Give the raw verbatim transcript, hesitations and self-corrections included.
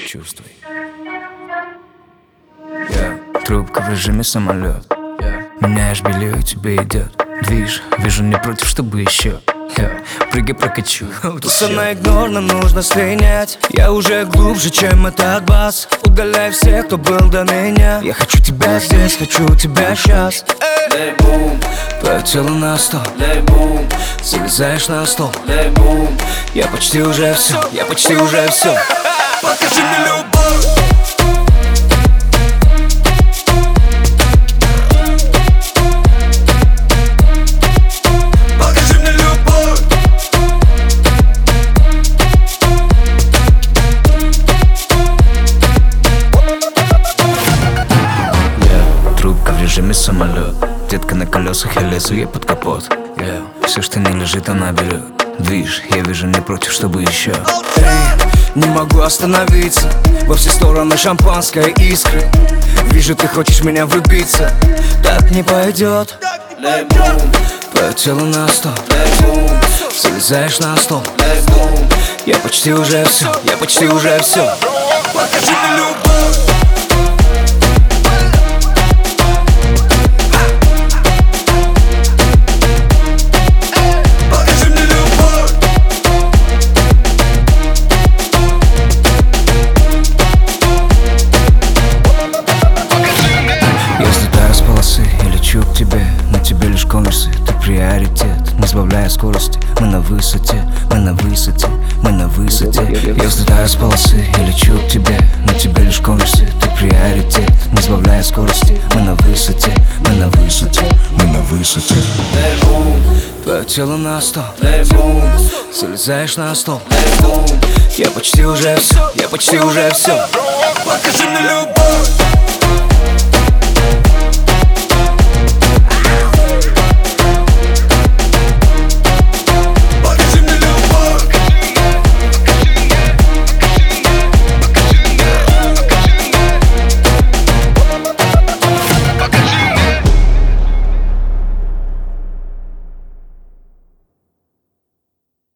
Почувствуй. Я трубка в режиме самолет. Меняешь белье, и тебе идет движ. Вижу, не против, чтобы еще. Прыгай, прокачу. Туса на игнор, нам нужно слинять. Я уже глубже, чем этот бас. Удаляй всех, кто был до меня. Я хочу тебя здесь, хочу тебя сейчас. Лей бум, твое тело на стол. лей бум, Залезаешь на стол. лей бум. Я почти уже все, я почти уже все. Покажи мне любовь. Покажи мне любовь. Я трубка в режиме самолет. Детка на колесах, я лезу, я под капот. Yeah. Все, что не лежит, она берет движ. Я вижу, не против, чтобы еще. Эй, не могу остановиться. Во все стороны шампанское искры. Вижу, ты хочешь меня влюбиться. Так не пойдет. Лей бум, Твое тело на стол. лей бум, Залезаешь на стол. лей бум. Я почти уже все, я почти уже все. Покажи мне любовь. Покажи мне любовь. Я взлетаю с полосы и лечу к тебе. На тебе лишь конверсы, ты приоритет. Не сбавляя скорости, мы на высоте, мы на высоте, мы на высоте. Я взлетаю с полосы и лечу к тебе. На тебе лишь конверсы, ты приоритет. Не сбавляя скорости, мы на высоте, мы на высоте, мы на высоте. Лей бум, Твое тело на стол. лей бум, Залезаешь на стол. лей бум. Я почти уже все, я почти уже все. Покажи мне любовь.